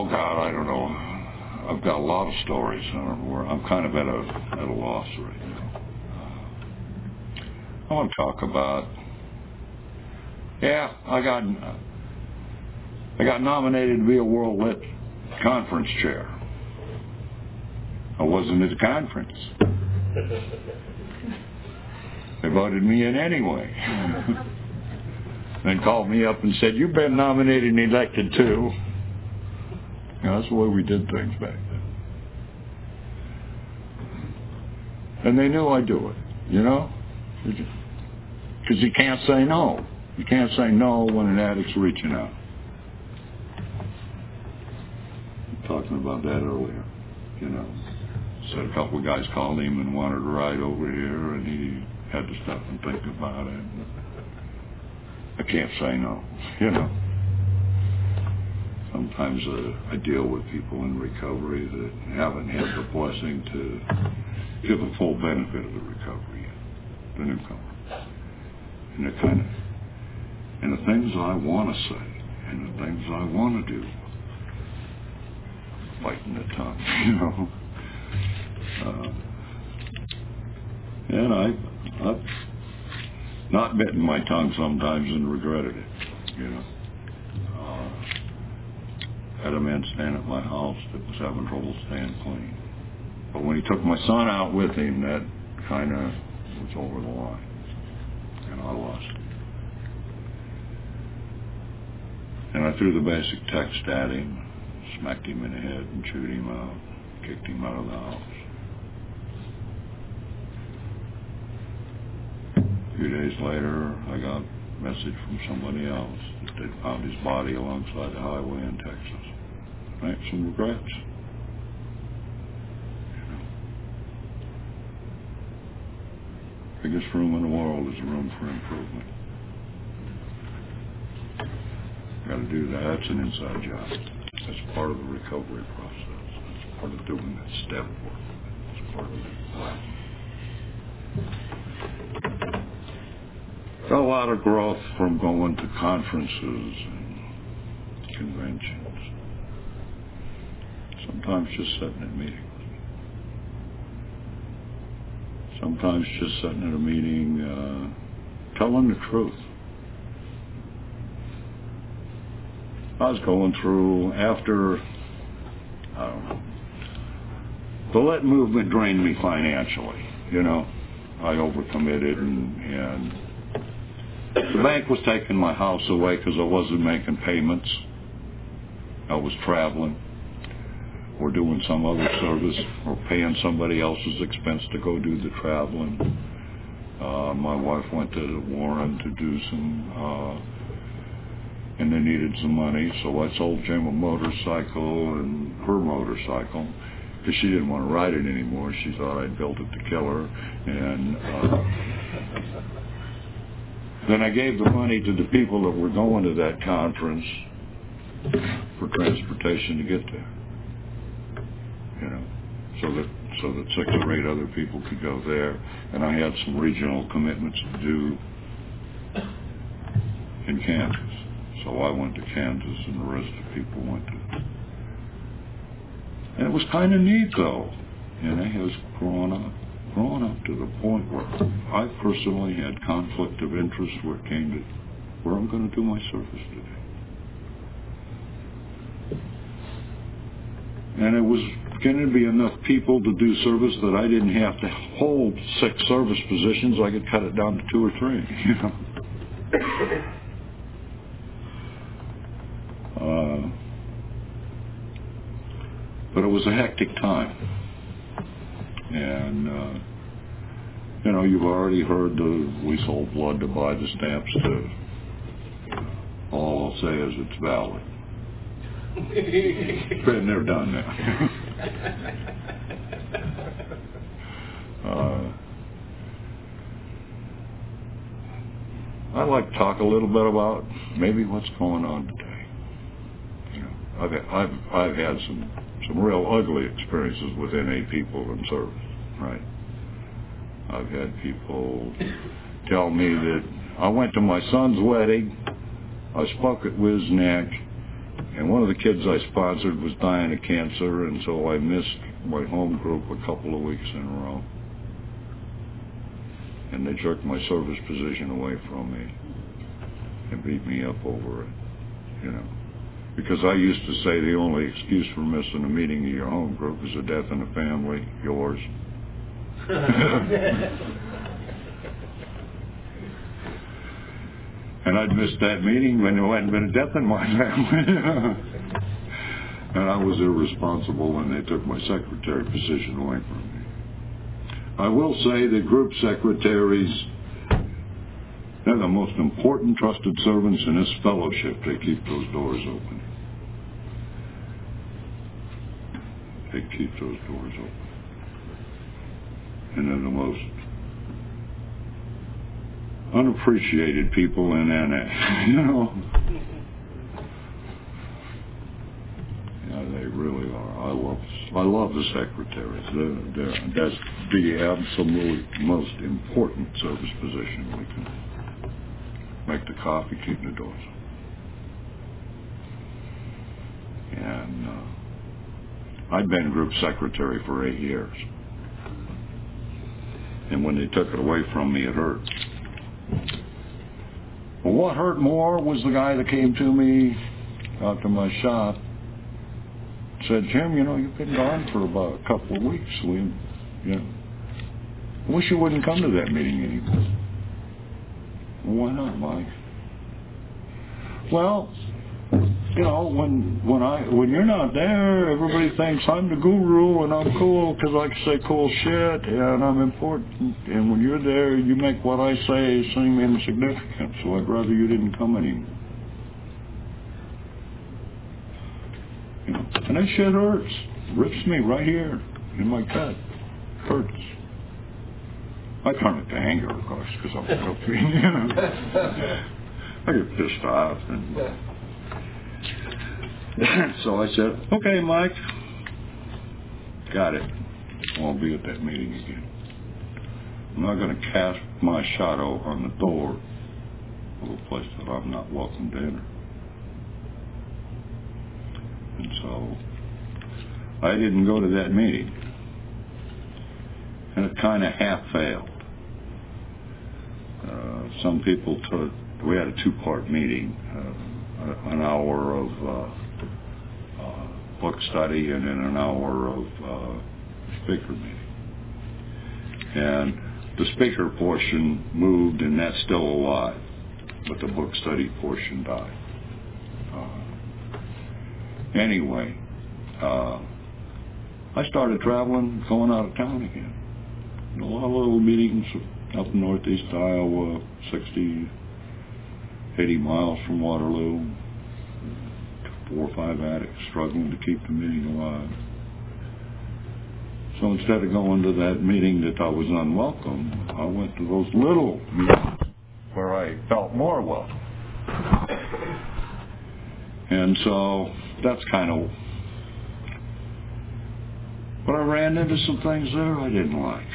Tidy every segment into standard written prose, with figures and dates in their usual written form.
Oh God, I don't know. I've got a lot of stories. I'm kind of at a loss right now. I want to talk about. Yeah, I got nominated to be a World Lit Conference chair. I wasn't at the conference. They voted me in anyway. Then called me up and said, "You've been nominated and elected too." You know, that's the way we did things back then. And they knew I'd do it, you know? Because you can't say no. You can't say no when an addict's reaching out. Talking about that earlier, you know. Said a couple of guys called him and wanted to ride over here, and he had to stop and think about it. I can't say no, you know. Sometimes I deal with people in recovery that haven't had the blessing to give the full benefit of the recovery yet, the newcomer. And the things I want to say and the things I want to do, biting the tongue, you know. And I've not bitten my tongue sometimes and regretted it, you know. Had a man stand at my house that was having trouble staying clean. But when he took my son out with him, that kind of was over the line. And I lost it. And I threw the basic text at him, smacked him in the head and chewed him out, kicked him out of the house. A few days later, I got a message from somebody else that they'd found his body alongside the highway in Texas. I had some regrets. You know. Biggest room in the world is a room for improvement. Got to do that. That's an inside job. That's part of the recovery process. That's part of doing that step work. That's part of it. Got a lot of growth from going to conferences and conventions. Sometimes just sitting at meetings. Sometimes just sitting at a meeting, telling the truth. I was going through, after, I don't know, the Lit movement drained me financially, you know. I overcommitted and the bank was taking my house away because I wasn't making payments. I was traveling or doing some other service or paying somebody else's expense to go do the traveling. My wife went to Warren to do some, and they needed some money, so I sold Jim a motorcycle and her motorcycle because she didn't want to ride it anymore. She thought I'd built it to kill her. And then I gave the money to the people that were going to that conference for transportation to get there. You know, so that 6 or 8 other people could go there, and I had some regional commitments to do in Kansas. So I went to Kansas, and the rest of the people went to. And it was kind of neat, though. You know, I was growing up to the point where I personally had conflict of interest where it came to where I'm going to do my service today. And it was going to be enough people to do service that I didn't have to hold 6 service positions. I could cut it down to 2 or 3, you know. But it was a hectic time. And, you know, you've already heard we sold blood to buy the stamps to. All I'll say is it's valid. Been there, done that. I'd like to talk a little bit about maybe what's going on today. You know, I've had some real ugly experiences with NA people in service, right? I've had people tell me that I went to my son's wedding, I spoke at Wisnack, And one of the kids I sponsored was dying of cancer, and so I missed my home group a couple of weeks in a row. And they jerked my service position away from me and beat me up over it, you know. Because I used to say the only excuse for missing a meeting of your home group is a death in the family, yours. And I'd missed that meeting when there hadn't been a death in my family. And I was irresponsible when they took my secretary position away from me. I will say that group secretaries, they're the most important trusted servants in this fellowship. They keep those doors open. They keep those doors open. And they're the most unappreciated people in NA, you know. Yeah, they really are. I love the secretaries. That's the absolute most important service position we can make the coffee, keep the doors open. And I'd been group secretary for 8 years. And when they took it away from me, it hurt. Well, what hurt more was the guy that came to me out to my shop, said, Jim, you know, you've been gone for about a couple of weeks. I wish you wouldn't come to that meeting anymore. Well, why not, Mike? Well, you know, when you're not there, everybody thinks I'm the guru and I'm cool because I can say cool shit and I'm important. And when you're there, you make what I say seem insignificant. So I'd rather you didn't come anymore. You know, and that shit hurts. Rips me right here in my gut. Hurts. I turn it to anger, of course, because I'm guilty. You know. I get pissed off and. So I said, okay, Mike, got it. I won't be at that meeting again. I'm not going to cast my shadow on the door of a place that I'm not welcome to enter. And so I didn't go to that meeting. And it kind of half failed. Some people took, we had a 2-part meeting, an hour of book study and then an hour of speaker meeting. And the speaker portion moved and that's still alive, but the book study portion died. Anyway, I started traveling, going out of town again. A lot of little meetings up in northeast Iowa, 60, 80 miles from Waterloo. 4 or 5 addicts struggling to keep the meeting alive. So instead of going to that meeting that I was unwelcome, I went to those little meetings where I felt more welcome. And so that's kind of... But I ran into some things there I didn't like.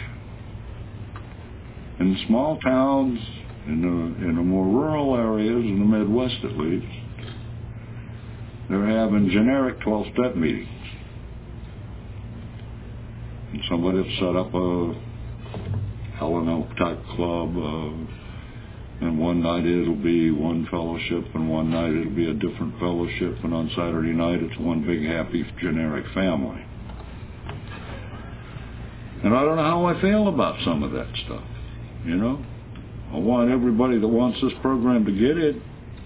In small towns, in the more rural areas, in the Midwest at least, they're having generic 12-step meetings. And somebody will set up a Helen Oak type club, and one night it'll be one fellowship, and one night it'll be a different fellowship, and on Saturday night it's one big happy generic family. And I don't know how I feel about some of that stuff, you know? I want everybody that wants this program to get it.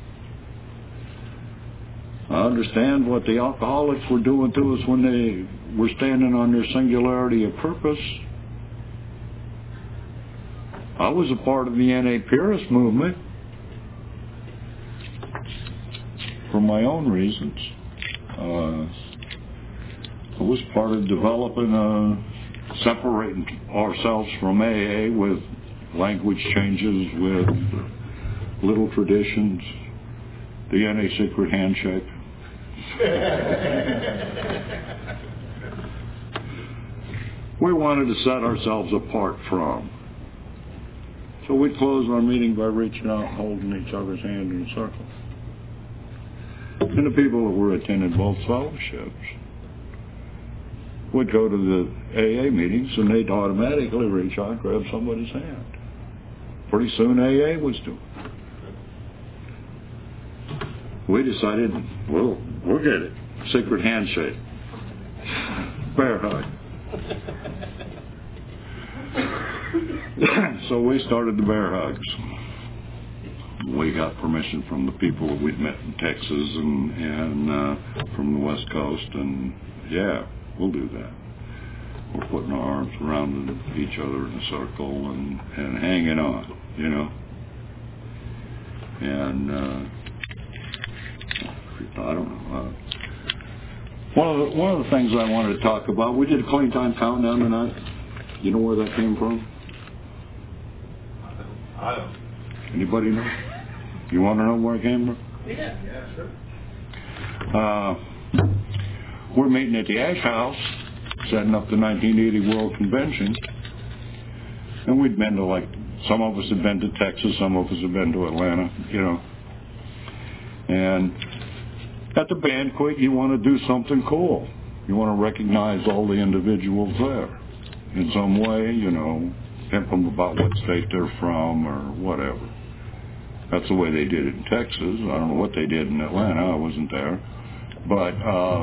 I understand what the alcoholics were doing to us when they were standing on their singularity of purpose. I was a part of the NA Purist movement for my own reasons. I was part of developing, separating ourselves from AA with language changes, with little traditions, the NA secret handshake. We wanted to set ourselves apart from. So we closed our meeting by reaching out and holding each other's hand in a circle. And the people that were attending both fellowships would go to the AA meetings, and they'd automatically reach out and grab somebody's hand. Pretty soon AA was doing it. We decided, we'll get it. Secret handshake. Bear hug. So we started the bear hugs. We got permission from the people that we'd met in Texas and from the West Coast, and yeah, we'll do that. We're putting our arms around each other in a circle and hanging on, you know. And I don't know. One of the things I wanted to talk about, we did a Clean Time Countdown tonight. You know where that came from? I don't. Anybody know? You want to know where it came from? Yeah, sure. We're meeting at the Ash House, setting up the 1980 World Convention. And we'd been to, like, some of us had been to Texas, some of us had been to Atlanta, you know. And at the banquet, you want to do something cool. You want to recognize all the individuals there in some way, you know, pimp them about what state they're from or whatever. That's the way they did it in Texas. I don't know what they did in Atlanta. I wasn't there. But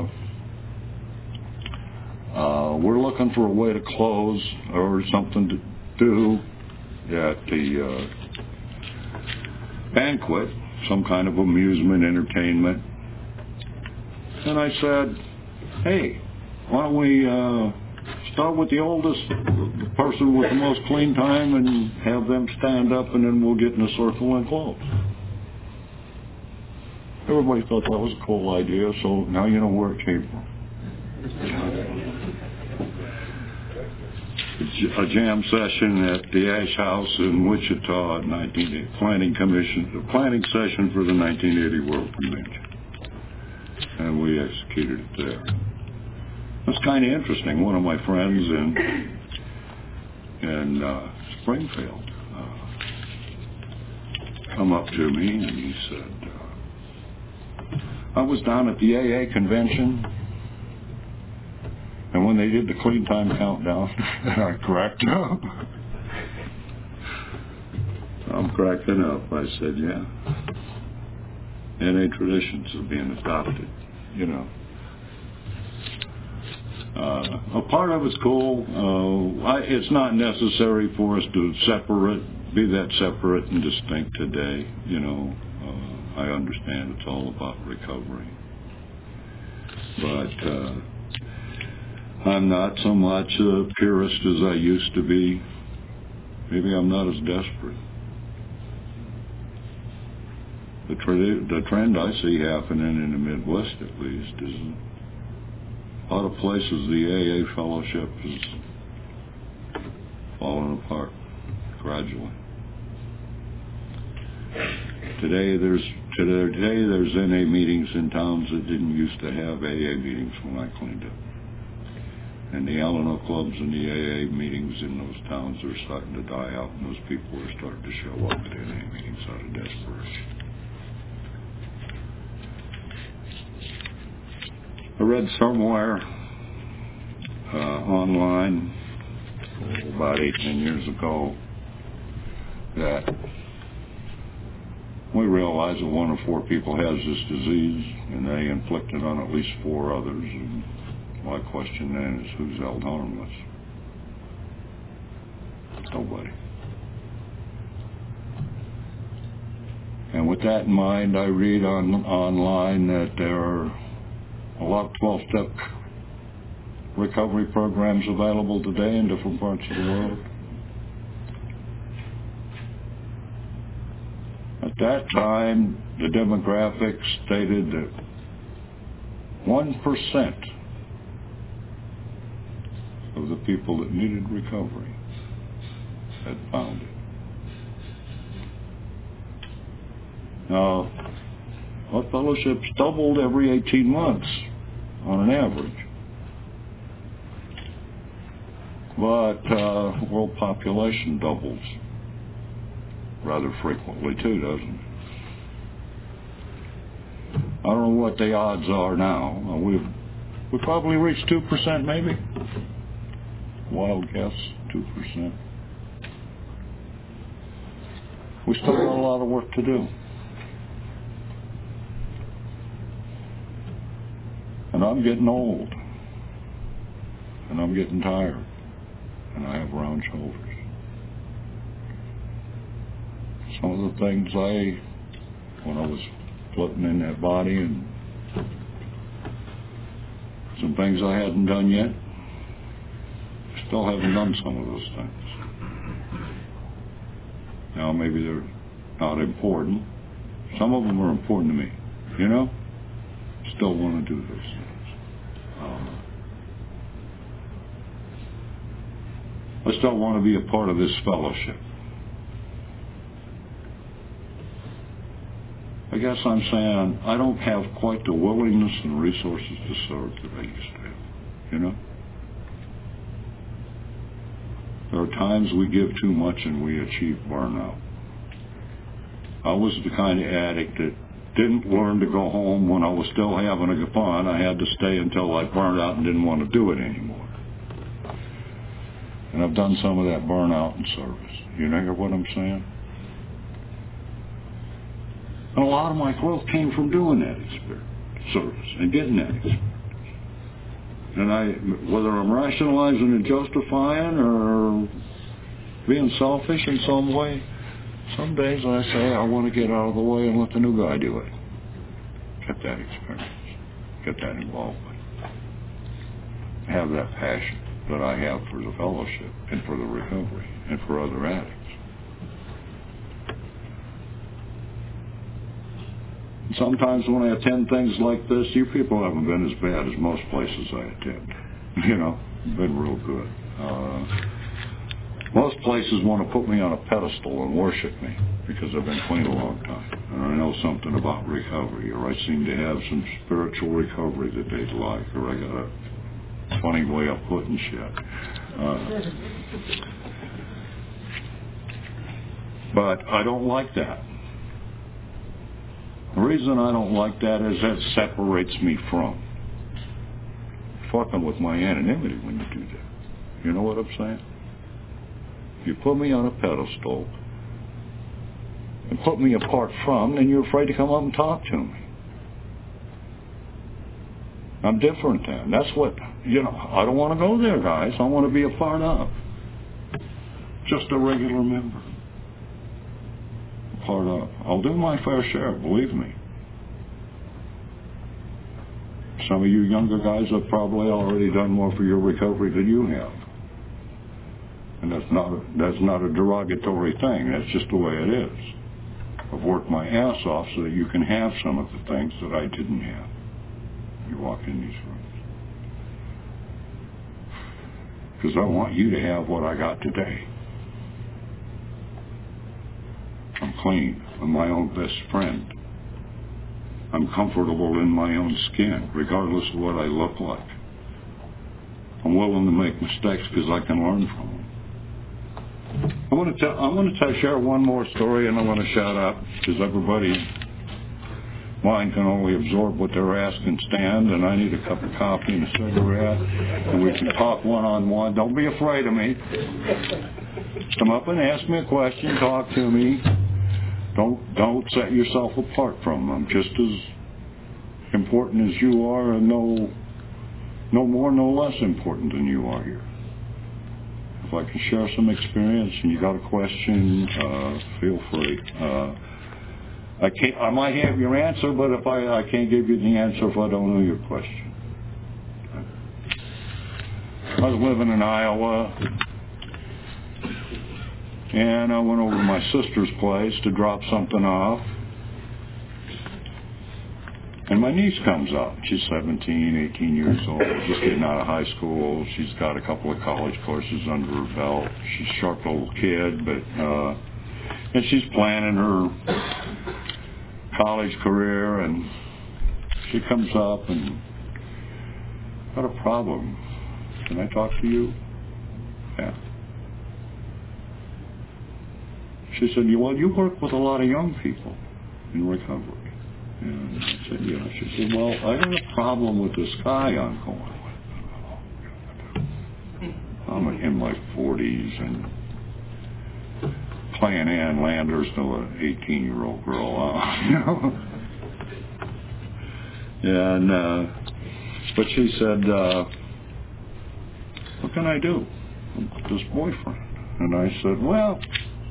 we're looking for a way to close or something to do at the banquet, some kind of amusement, entertainment. And I said, hey, why don't we start with the oldest, the person with the most clean time, and have them stand up, and then we'll get in a circle and close. Everybody thought that was a cool idea, so now you know where it came from. A jam session at the Ash House in Wichita at planning session for the 1980 World Convention. And we executed it there. It's kind of interesting. One of my friends in Springfield come up to me and he said, I was down at the AA convention, and when they did the Clean Time Countdown, I cracked up. I'm cracking up. I said, yeah. NA traditions are being adopted, you know. A part of it's cool. It's not necessary for us to be that separate and distinct today, you know. I understand it's all about recovery. But I'm not so much a purist as I used to be. Maybe I'm not as desperate. The trend I see happening in the Midwest, at least, is a lot of places the AA fellowship is falling apart gradually. Today there's NA meetings in towns that didn't used to have AA meetings when I cleaned up. And the Alano clubs and the AA meetings in those towns are starting to die out, and those people are starting to show up at NA meetings out of desperation. I read somewhere online about 8-10 years ago that we realize that 1 or 4 people has this disease, and they inflict it on at least 4 others. And my question then is, who's held harmless? Nobody. And with that in mind, I read online that there are a lot of 12-step recovery programs available today in different parts of the world. At that time, the demographics stated that 1% of the people that needed recovery had found it. Now, our fellowship's doubled every 18 months on an average. But world population doubles rather frequently too, doesn't I don't know what the odds are now. We probably reached 2%, maybe. Wild guess, 2%. We still got a lot of work to do. And I'm getting old. And I'm getting tired. And I have round shoulders. Some of the things when I was floating in that body, and some things I hadn't done yet, still haven't done some of those things. Now, maybe they're not important. Some of them are important to me, you know? Still want to do those things. I still want to be a part of this fellowship. I guess I'm saying I don't have quite the willingness and resources to serve that I used to have, you know? There are times we give too much and we achieve burnout. I was the kind of addict that didn't learn to go home when I was still having a fun. I had to stay until I burned out and didn't want to do it anymore. And I've done some of that burnout in service. You know what I'm saying? And a lot of my growth came from doing that service and getting that experience. And whether I'm rationalizing and justifying or being selfish in some way, some days I say I want to get out of the way and let the new guy do it. Get that experience. Get that involvement. Have that passion that I have for the fellowship and for the recovery and for other addicts. And sometimes when I attend things like this, you people haven't been as bad as most places I attend. You know, been real good. Most places want to put me on a pedestal and worship me because I've been clean a long time. And I know something about recovery, or I seem to have some spiritual recovery that they'd like, or I got a funny way of putting shit. But I don't like that. The reason I don't like that is that separates me from fucking with my anonymity when you do that. You know what I'm saying? You put me on a pedestal and put me apart from, then you're afraid to come up and talk to me. I'm different then. That's what, you know, I don't want to go there, guys. I want to be a part of. Just a regular member. A part of. I'll do my fair share, believe me. Some of you younger guys have probably already done more for your recovery than you have. And that's not a derogatory thing. That's just the way it is. I've worked my ass off so that you can have some of the things that I didn't have. You walk in these rooms. Because I want you to have what I got today. I'm clean. I'm my own best friend. I'm comfortable in my own skin, regardless of what I look like. I'm willing to make mistakes because I can learn from them. I'm going to share one more story, and I'm going to shut up because everybody's mind can only absorb what they're asked and stand, and I need a cup of coffee and a cigarette, and we can talk one-on-one. Don't be afraid of me. Come up and ask me a question. Talk to me. Don't set yourself apart from them. I'm just as important as you are, and no more, no less important than you are here. If I can share some experience and you got a question, feel free. I might have your answer, but if I can't give you the answer if I don't know your question. I was living in Iowa, and I went over to my sister's place to drop something off. And my niece comes up. She's 17, 18 years old, just getting out of high school. She's got a couple of college courses under her belt. She's a sharp little kid, and she's planning her college career, and she comes up and, got a problem. Can I talk to you? Yeah. She said, well, you work with a lot of young people in recovery. And I said, yeah. She said, well, I got a problem with this guy I'm going with. I'm in my 40s and playing Ann Landers to an 18-year-old girl, you know. And but she said, what can I do with this boyfriend? And I said, well,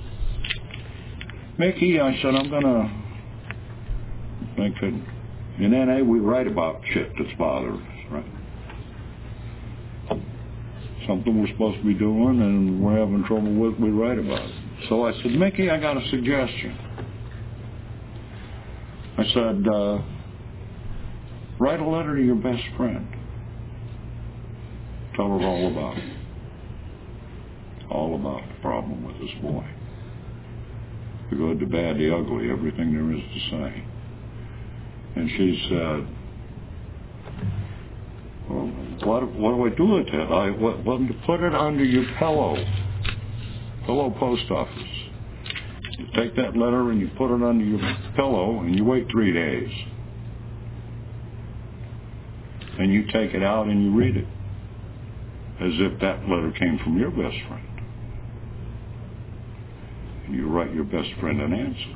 Mickey, I said, I'm going to make it. In NA, we write about shit that's bothering us, right? Something we're supposed to be doing and we're having trouble with, we write about it. So I said, Mickey, I got a suggestion. I said, write a letter to your best friend. Tell her all about it. All about the problem with this boy. The good, the bad, the ugly, everything there is to say. And she said, well, what do I do with it? I put it under your pillow post office. You take that letter and you put it under your pillow and you wait 3 days. And you take it out and you read it as if that letter came from your best friend. And you write your best friend an answer.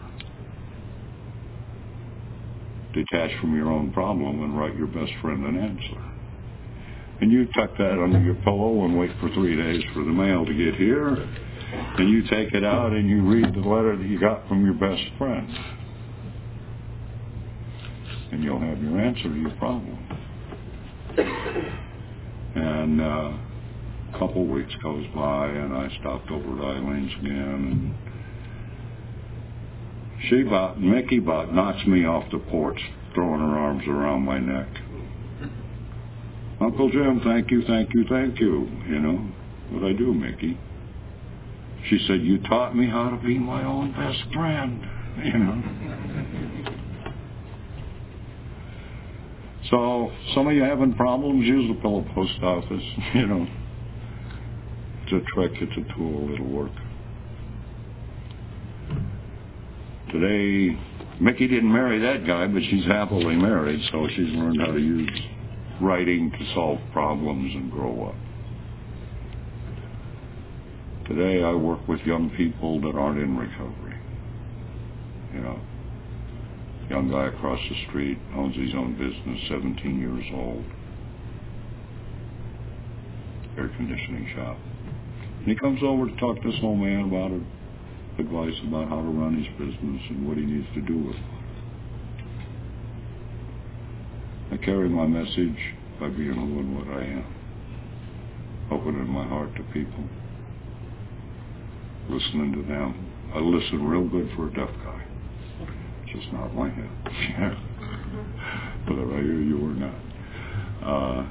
Detach from your own problem and write your best friend an answer. And you tuck that under your pillow and wait for 3 days for the mail to get here. And you take it out and you read the letter that you got from your best friend. And you'll have your answer to your problem. And a couple weeks goes by and I stopped over at Eileen's again, and Mickey knocks me off the porch, throwing her arms around my neck. Uncle Jim, thank you, thank you, thank you. You know, what'd I do, Mickey? She said, you taught me how to be my own best friend, you know. So, some of you having problems, use the pillow post office, you know. It's a trick, it's a tool, it'll work. Today, Mickey didn't marry that guy, but she's happily married, so she's learned how to use writing to solve problems and grow up. Today, I work with young people that aren't in recovery. You know, young guy across the street owns his own business, 17 years old, air conditioning shop. And he comes over to talk to this old man about advice about how to run his business and what he needs to do with it. I carry my message by being who and what I am, opening my heart to people, listening to them. I listen real good for a deaf guy, just not my head. Yeah. Whether I hear you or not.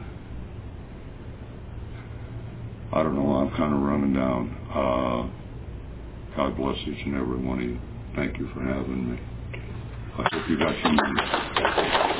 I don't know, I'm kind of running down. God bless each and every one of you. Thank you for having me. I hope you got some money.